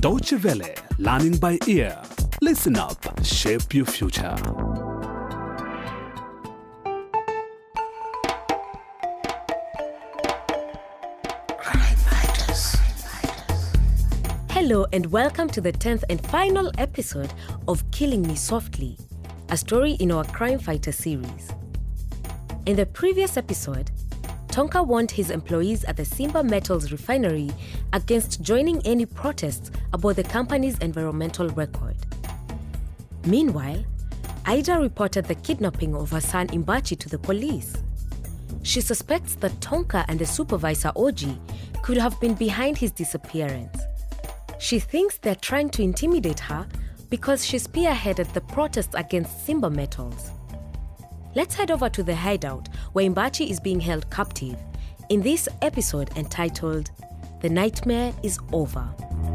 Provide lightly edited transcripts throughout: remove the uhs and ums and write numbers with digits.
Deutsche Welle, learning by ear. Listen up, shape your future. Hello and welcome to the 10th and final episode of Killing Me Softly, a story in our Crime Fighter series. In the previous episode, Tonka warned his employees at the Simba Metals refinery against joining any protests about the company's environmental record. Meanwhile, Ida reported the kidnapping of her son Imbachi to the police. She suspects that Tonka and the supervisor Oji could have been behind his disappearance. She thinks they're trying to intimidate her because she spearheaded the protests against Simba Metals. Let's head over to the hideout where Imbachi is being held captive in this episode entitled The Nightmare is Over.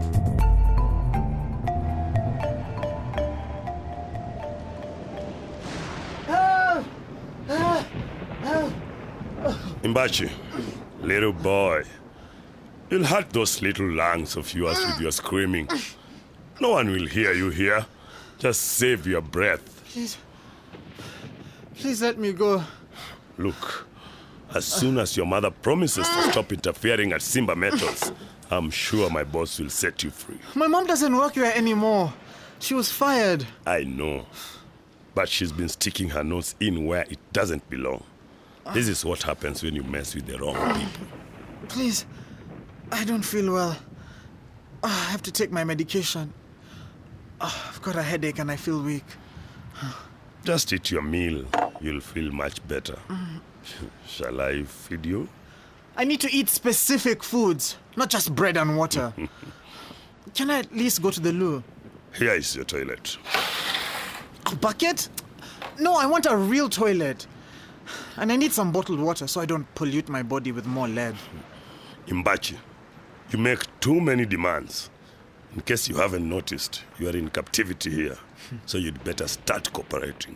Imbachi, little boy, you'll hurt those little lungs of yours with your screaming. No one will hear you here. Just save your breath. Please let me go. Look, as soon as your mother promises to stop interfering at Simba Metals, I'm sure my boss will set you free. My mom doesn't work here anymore. She was fired. I know, but she's been sticking her nose in where it doesn't belong. This is what happens when you mess with the wrong people. Please, I don't feel well. I have to take my medication. I've got a headache and I feel weak. Just eat your meal. You'll feel much better. Shall I feed you? I need to eat specific foods, not just bread and water. Can I at least go to the loo? Here is your toilet. A bucket? No, I want a real toilet. And I need some bottled water so I don't pollute my body with more lead. Imbachi, you make too many demands. In case you haven't noticed, you are in captivity here. So you'd better start cooperating.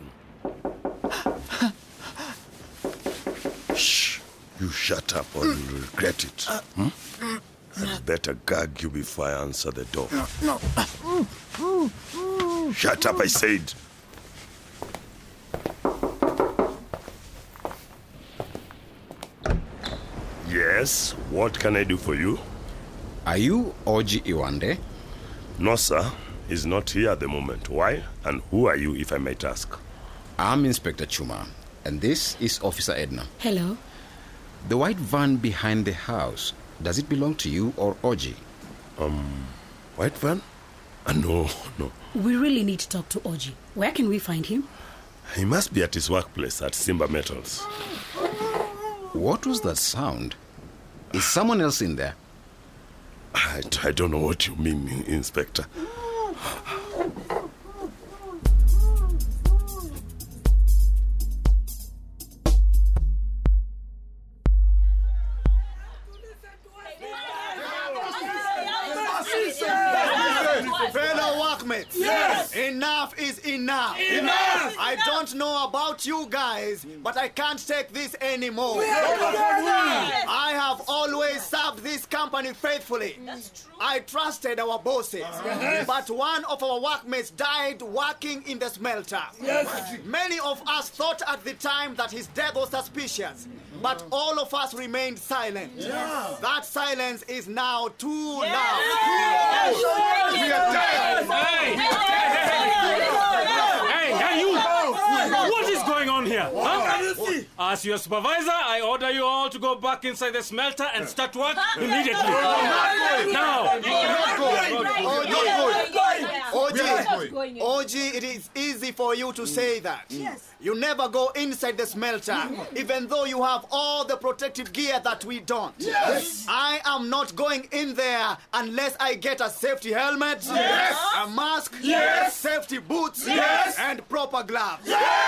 Shh. You shut up or you'll regret it. I'd better gag you before I answer the door. No. Shut up, I said. Yes, what can I do for you? Are you Oji Iwande? No, sir. He's not here at the moment. Why? And who are you, if I might ask? I'm Inspector Chuma, and this is Officer Edna. Hello. The white van behind the house, does it belong to you or Oji? White van? No. We really need to talk to Oji. Where can we find him? He must be at his workplace at Simba Metals. What was that sound? Is someone else in there? I don't know what you mean, Inspector. Fellow workmates, yes! Enough is enough! Enough! I don't know about you guys, but I can't take this anymore. I have always served this company faithfully. I trusted our bosses, but one of our workmates died working in the smelter. Many of us thought at the time that his death was suspicious, but all of us remained silent. That silence is now too loud. Hey, you! What is going on here? Huh? As your supervisor, I order you all to go back inside the smelter and start work immediately. Now! Oji, it is easy for you to say that. You never go inside the smelter, even though you have all the protective gear that we don't. I am not going in there unless I get a safety helmet, a mask, safety boots, and proper gloves.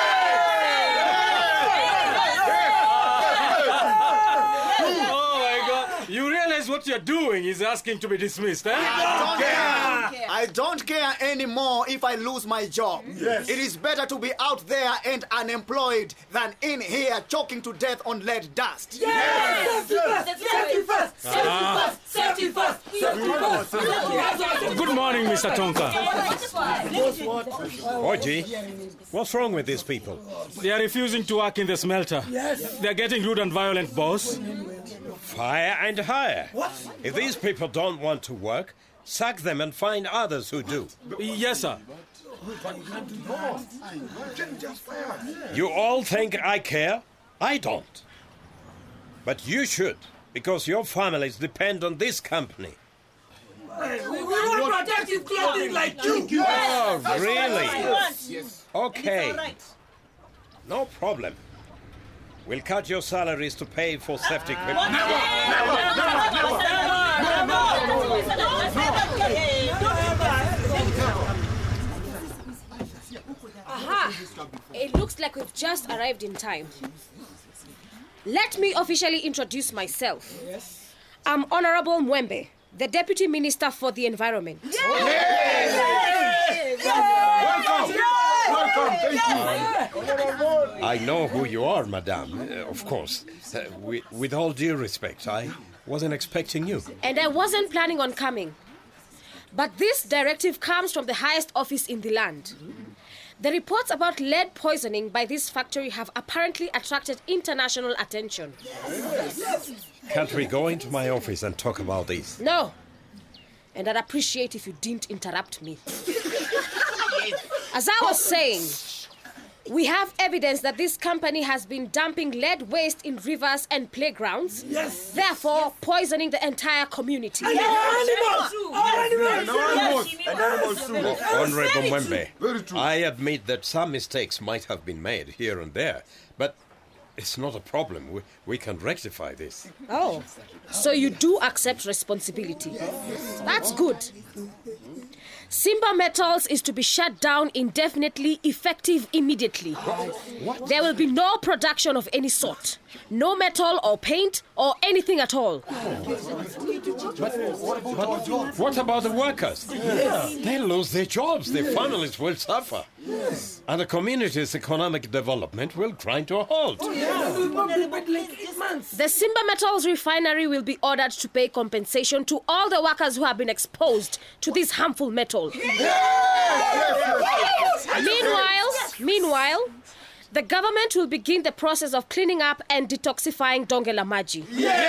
Oh my God! You realize what you're doing is asking to be dismissed, eh? I don't care anymore if I lose my job. It is better to be out there and unemployed than in here choking to death on lead dust. Safety first! Safety first! Safety first! Safety first! Good morning, Mr. Tonka. Oji, what's wrong with these people? They are refusing to work in the smelter. Yes. They are getting rude and violent, boss. Fire and hire. If these people don't want to work, sack them and find others who do. Yes, sir. You all think I care? I don't. But you should, because your families depend on this company. We want protective clothing like you. Oh, really? Okay. No problem. We'll cut your salaries to pay for safety equipment. Aha! It looks like we've just arrived in time. Let me officially introduce myself. I'm Honorable Mwembe, the Deputy Minister for the Environment. Welcome, thank you. I know who you are, madame, of course. With all due respect, I wasn't expecting you. And I wasn't planning on coming. But this directive comes from the highest office in the land. The reports about lead poisoning by this factory have apparently attracted international attention. Can't we go into my office and talk about this? No. And I'd appreciate if you didn't interrupt me. As I was saying, we have evidence that this company has been dumping lead waste in rivers and playgrounds, therefore poisoning the entire community. Honorable Mwembe, I admit that some mistakes might have been made here and there, but it's not a problem. We can rectify this. Oh, so you do accept responsibility. That's good. Simba Metals is to be shut down indefinitely, effective immediately. What? There will be no production of any sort. No metal or paint or anything at all. What about the workers? They'll lose their jobs, their families will suffer. And the community's economic development will grind to a halt. The Simba Metals refinery will be ordered to pay compensation to all the workers who have been exposed to this harmful metal. Meanwhile, the government will begin the process of cleaning up and detoxifying Donge la Maji.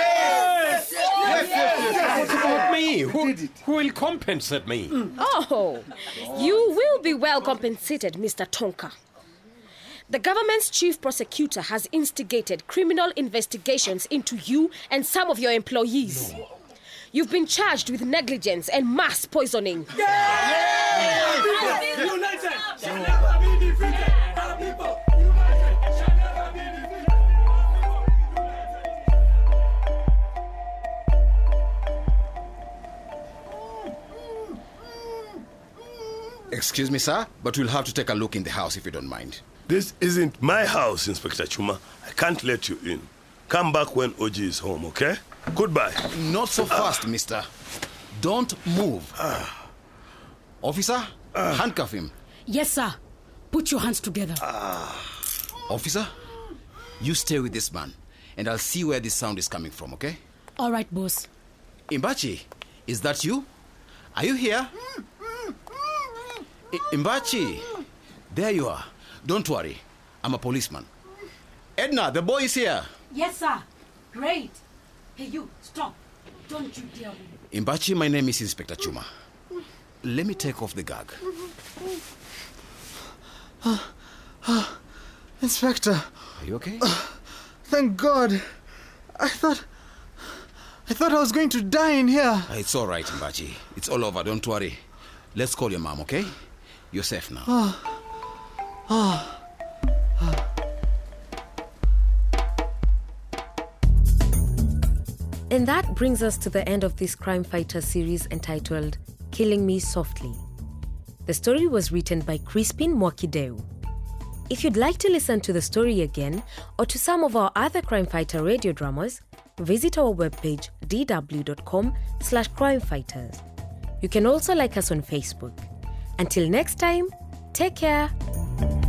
What about me? Who will compensate me? Oh, you will be well compensated, Mr. Tonka. The government's chief prosecutor has instigated criminal investigations into you and some of your employees. No. You've been charged with negligence and mass poisoning. United shall never be defeated. Our people. Excuse me, sir, but we'll have to take a look in the house if you don't mind. This isn't my house, Inspector Chuma. I can't let you in. Come back when Oji is home, okay? Goodbye. Not so fast, mister. Don't move. Officer, handcuff him. Yes, sir. Put your hands together. Officer, you stay with this man, and I'll see where this sound is coming from, okay? All right, boss. Imbachi, is that you? Are you here? Imbachi, there you are. Don't worry, I'm a policeman. Edna, the boy is here. Yes, sir. Great. Hey, you, stop. Don't you dare me. Imbachi, my name is Inspector Chuma. Let me take off the gag. Inspector. Are you okay? Thank God. I thought I was going to die in here. It's all right, Imbachi. It's all over, don't worry. Let's call your mom, okay? You're safe now. And that brings us to the end of this Crime Fighter series entitled Killing Me Softly. The story was written by Crispin Mwakideu. If you'd like to listen to the story again or to some of our other Crime Fighter radio dramas, visit our webpage dw.com/crimefighters. You can also like us on Facebook. Until next time, take care.